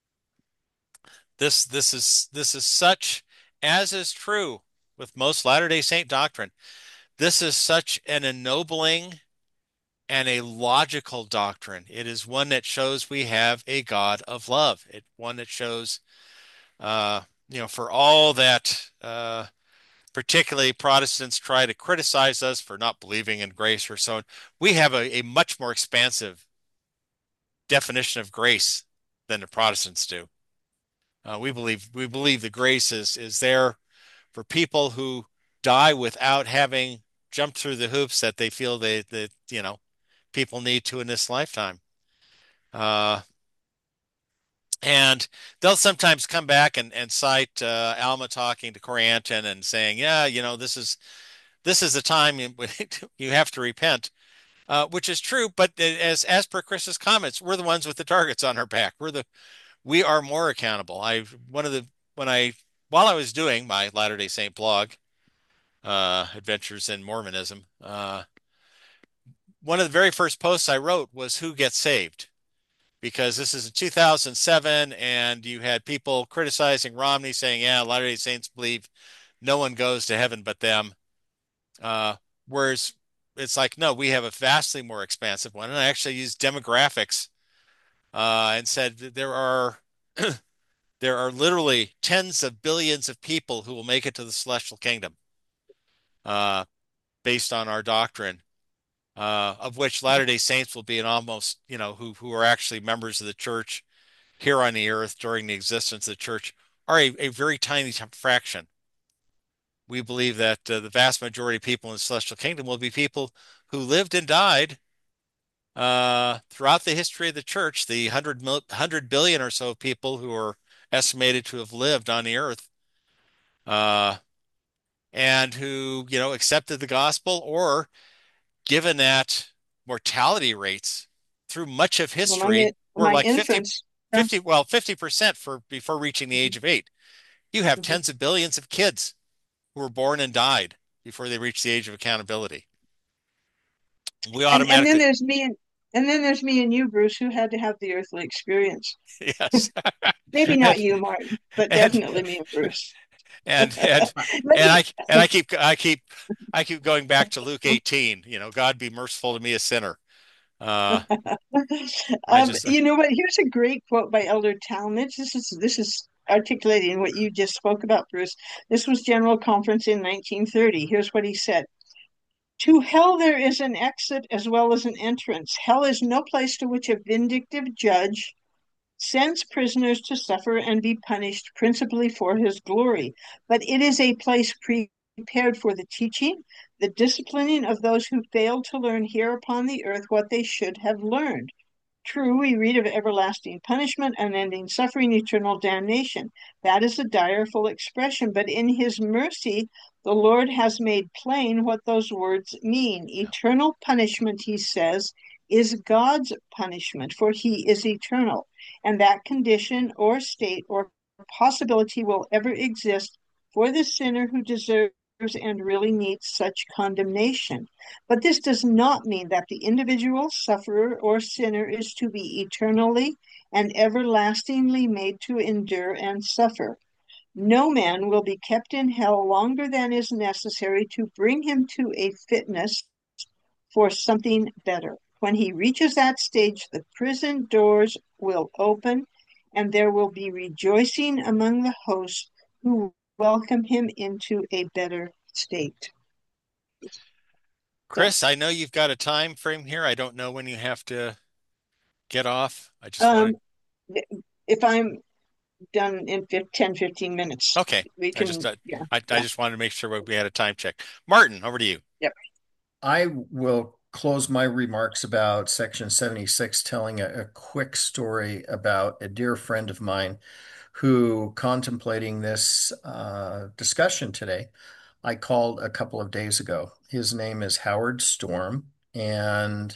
This this is this is such, as is true with most Latter-day Saint doctrine. This is such an ennobling and a logical doctrine. It is one that shows we have a God of love. It one that shows, uh, you know, for all that, uh, particularly Protestants try to criticize us for not believing in grace or so on, we have a, a much more expansive definition of grace than the Protestants do. Uh, we believe we believe the grace is is there for people who die without having jumped through the hoops that they feel they that you know people need to in this lifetime. Uh, and they'll sometimes come back and, and cite uh, Alma talking to Corianton and saying, yeah, you know, this is this is the time you, you have to repent, uh, which is true. But as as per Chris's comments, we're the ones with the targets on our back. We're the we are more accountable. I one of the when I while I was doing my Latter-day Saint blog, uh, Adventures in Mormonism, uh, one of the very first posts I wrote was who gets saved, because this is in two thousand seven and you had people criticizing Romney saying, yeah, Latter-day Saints believe no one goes to heaven but them. Uh, whereas it's like, no, we have a vastly more expansive one. And I actually used demographics uh, and said that there are there are literally tens of billions of people who will make it to the celestial kingdom uh, based on our doctrine, uh, of which Latter-day Saints will be an almost, you know, who who are actually members of the church here on the earth during the existence of the church are a, a very tiny fraction. We believe that uh, the vast majority of people in the celestial kingdom will be people who lived and died uh, throughout the history of the church, the hundred mil- hundred billion or so people who are estimated to have lived on the earth, uh, and who, you know, accepted the gospel, or given that mortality rates through much of Well, my history were my like fifty, infants. Yeah. fifty, well, fifty percent for before reaching the age of eight. You have Mhm. tens of billions of kids who were born and died before they reached the age of accountability. We And and then automatically, there's me and and then there's me and you, Bruce, who had to have the earthly experience. yes, Maybe not and you, Martin, but and definitely me and Bruce. and and Let and me. I and I keep I keep I keep going back to Luke eighteen. You know, God be merciful to me, a sinner. Uh, I Um, just you know what? Here's a great quote by Elder Talmage. This is this is articulating what you just spoke about, Bruce. This was General Conference in nineteen thirty. Here's what he said. To hell there is an exit as well as an entrance. Hell is no place to which a vindictive judge sends prisoners to suffer and be punished principally for his glory, but it is a place prepared for the teaching, the disciplining of those who failed to learn here upon the earth what they should have learned. True, we read of everlasting punishment, unending suffering, eternal damnation. That is a direful expression, but in his mercy, the Lord has made plain what those words mean. Eternal punishment, he says, is God's punishment, for he is eternal, and that condition or state or possibility will ever exist for the sinner who deserves and really needs such condemnation. But this does not mean that the individual sufferer or sinner is to be eternally and everlastingly made to endure and suffer. No man will be kept in hell longer than is necessary to bring him to a fitness for something better. When he reaches that stage, the prison doors will open and there will be rejoicing among the hosts who welcome him into a better state. So, Chris, I know you've got a time frame here. I don't know when you have to get off. I just um, wanted, if I'm done in ten, fifteen minutes, okay. we I just can, uh, yeah, I I yeah, just wanted to make sure we had a time check. Martin, over to you. yep. I will close my remarks about section seventy-six telling a, a quick story about a dear friend of mine who, contemplating this uh, discussion today, I called a couple of days ago. His name is Howard Storm, and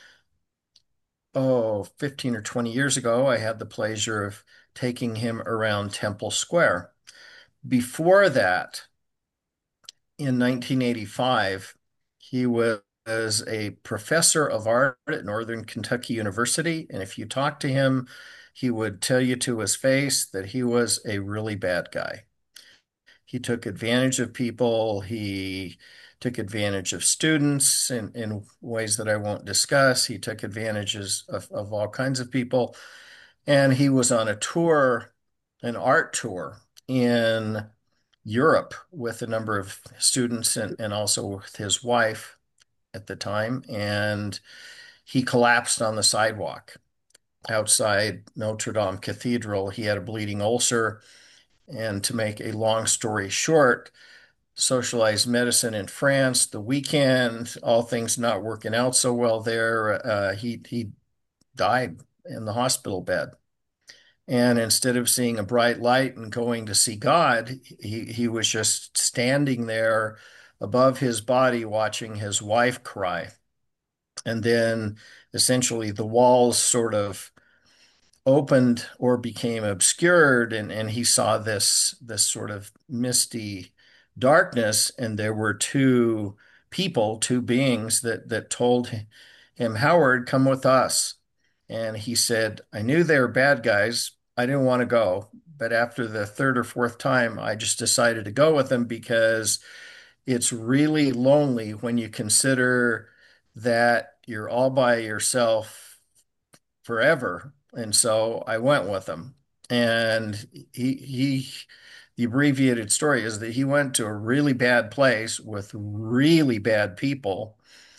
oh, fifteen or twenty years ago, I had the pleasure of taking him around Temple Square. Before that, in nineteen eighty-five, he was a professor of art at Northern Kentucky University. And if you talk to him, he would tell you to his face that he was a really bad guy. He took advantage of people. He took advantage of students in, in ways that I won't discuss. He took advantages of, of all kinds of people. And he was on a tour, an art tour in Europe with a number of students and, and also with his wife at the time. And he collapsed on the sidewalk outside Notre Dame Cathedral. He had a bleeding ulcer. And to make a long story short, socialized medicine in France, the weekend, all things not working out so well there, uh, he he died in the hospital bed. And instead of seeing a bright light and going to see God, he, he was just standing there above his body watching his wife cry. And then essentially the walls sort of opened or became obscured, and, and he saw this this sort of misty darkness, and there were two people, two beings that that told him, Howard, come with us. And he said, I knew they were bad guys. I didn't want to go. But after the third or fourth time, I just decided to go with them because it's really lonely when you consider that you're all by yourself forever. And so I went with him. And he he the abbreviated story is that he went to a really bad place with really bad people,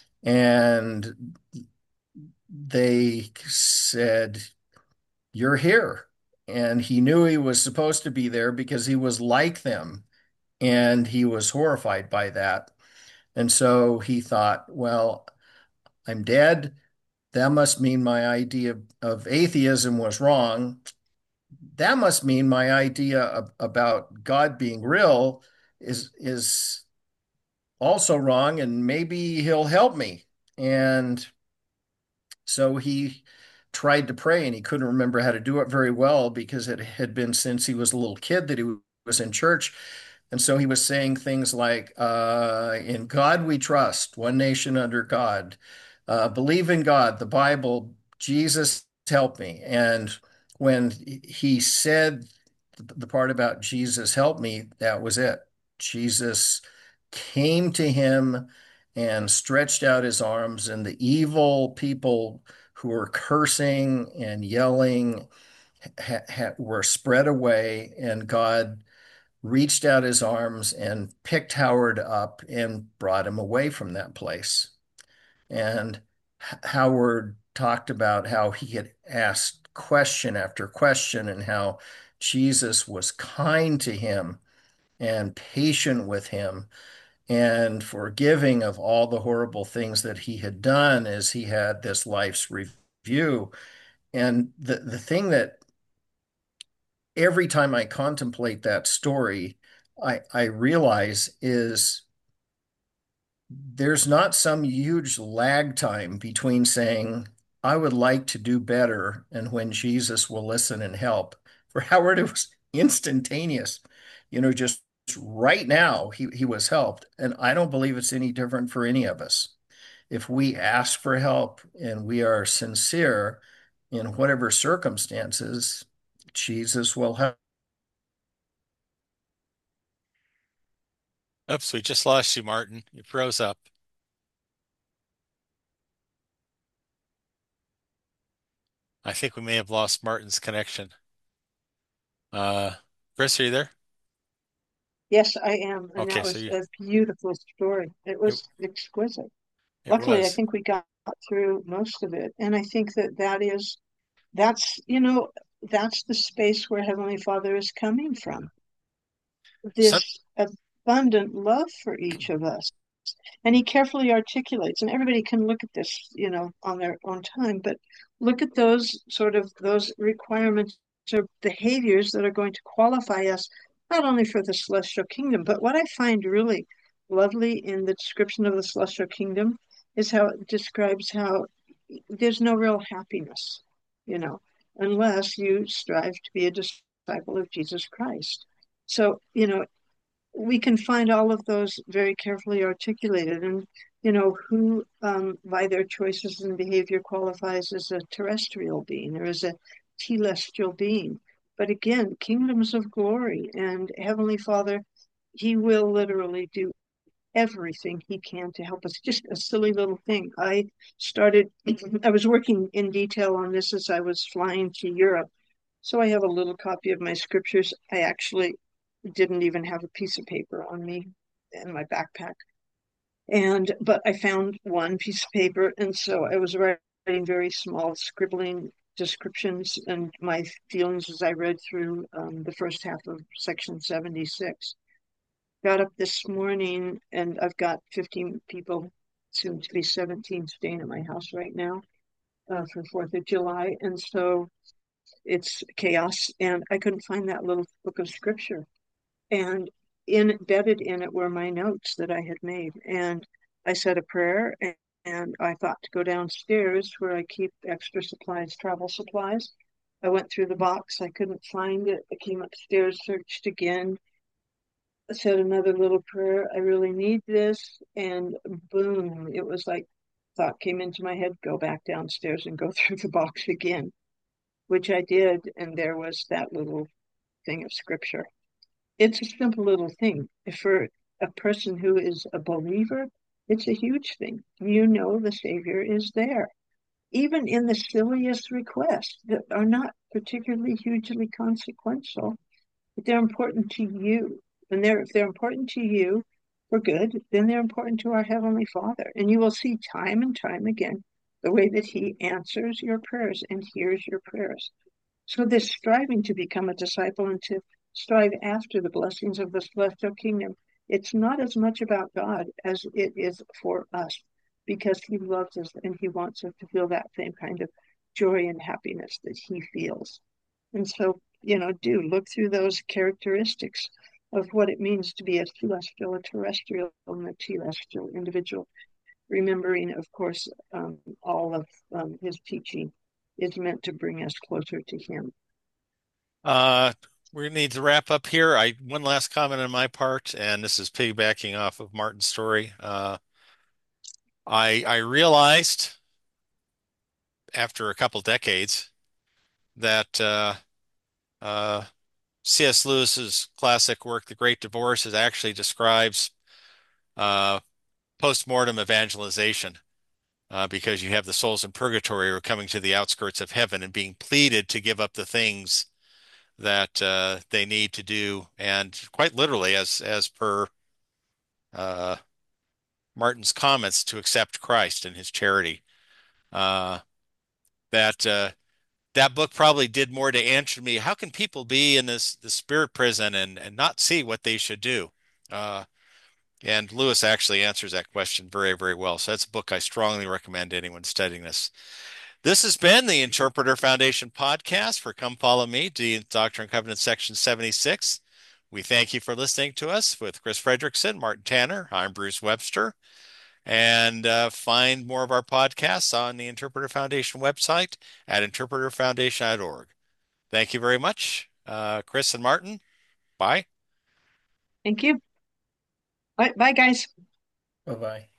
and they said, You're here. And he knew he was supposed to be there because he was like them. And he was horrified by that. And so he thought, well, I'm dead. That must mean my idea of atheism was wrong. That must mean my idea of, about God being real is is also wrong, and maybe he'll help me. And so he tried to pray, and he couldn't remember how to do it very well because it had been since he was a little kid that he was in church. And so he was saying things like, uh, in God we trust, one nation under God, uh, believe in God, the Bible, Jesus help me. And when he said the part about Jesus help me, that was it. Jesus came to him and stretched out his arms, and the evil people who were cursing and yelling ha ha were spread away, and God reached out his arms and picked Howard up and brought him away from that place. And Howard talked about how he had asked question after question and how Jesus was kind to him and patient with him and forgiving of all the horrible things that he had done as he had this life's review. And the, the thing that every time I contemplate that story, I, I realize is there's not some huge lag time between saying, I would like to do better, and when Jesus will listen and help. For Howard, it was instantaneous. You know, just right now, he, he was helped. And I don't believe it's any different for any of us. If we ask for help and we are sincere in whatever circumstances, Jesus will help. Oops, we just lost you, Martin. You froze up. I think we may have lost Martin's connection. Uh, Chris, are you there? Yes, I am. And Okay, that so was you, a beautiful story. It it, was exquisite. it Luckily, I was. think we got through most of it. And I think that that is, that's, you know, that's the space where Heavenly Father is coming from. So, This abundant love for each of us. And he carefully articulates, and everybody can look at this, you know, on their own time, but look at those sort of those requirements or behaviors that are going to qualify us not only for the celestial kingdom, but what I find really lovely in the description of the celestial kingdom is how it describes how there's no real happiness, you know, unless you strive to be a disciple of Jesus Christ. So, you know, we can find all of those very carefully articulated, and you know who um, by their choices and behavior qualifies as a terrestrial being or as a telestial being. But again, kingdoms of glory and Heavenly Father, he will literally do everything he can to help us. Just a silly little thing. I started, I was working in detail on this as I was flying to Europe. So I have a little copy of my scriptures. I actually didn't even have a piece of paper on me in my backpack. And, but I found one piece of paper. And so I was writing very small, scribbling descriptions and my feelings as I read through um, the first half of section seventy-six. Got up this morning and I've got fifteen people, soon to be seventeen, staying at my house right now uh, for fourth of July. And so it's chaos. And I couldn't find that little book of scripture. And in, embedded in it were my notes that I had made. And I said a prayer and, and I thought to go downstairs where I keep extra supplies, travel supplies. I went through the box. I couldn't find it. I came upstairs, searched again, said another little prayer. I really need this. And boom, it was like thought came into my head, go back downstairs and go through the box again, which I did. And there was that little thing of scripture. It's a simple little thing. For a person who is a believer, it's a huge thing. You know the Savior is there. Even in the silliest requests that are not particularly hugely consequential, but they're important to you. And they're, if they're important to you for good, then they're important to our Heavenly Father. And you will see time and time again the way that He answers your prayers and hears your prayers. So this striving to become a disciple and to strive after the blessings of the celestial kingdom, it's not as much about God as it is for us, because He loves us and He wants us to feel that same kind of joy and happiness that He feels. And so, you know, do look through those characteristics of what it means to be a celestial, a terrestrial, and a telestial individual, remembering, of course, um, all of um, His teaching is meant to bring us closer to Him. Uh, we need to wrap up here. I one last comment on my part, and this is piggybacking off of Martin's story. Uh, I I realized after a couple decades that uh, uh, C S. Lewis's classic work, The Great Divorce, is actually describes uh, post-mortem evangelization. Uh, because you have the souls in purgatory who are coming to the outskirts of heaven and being pleaded to give up the things that uh, they need to do, and quite literally, as as per uh, Martin's comments, to accept Christ and His charity. Uh, that uh, that book probably did more to answer me. How can people be in this the spirit prison and and not see what they should do? Uh, and Lewis actually answers that question very, very well. So that's a book I strongly recommend to anyone studying this. This has been the Interpreter Foundation podcast for Come Follow Me, Doctrine and Covenants, section seventy-six. We thank you for listening to us with Chris Fredrickson, Martin Tanner. I'm Bruce Webster. And uh, find more of our podcasts on the Interpreter Foundation website at interpreter foundation dot org. Thank you very much, uh, Chris and Martin. Bye. Thank you. Bye, bye guys. Bye-bye.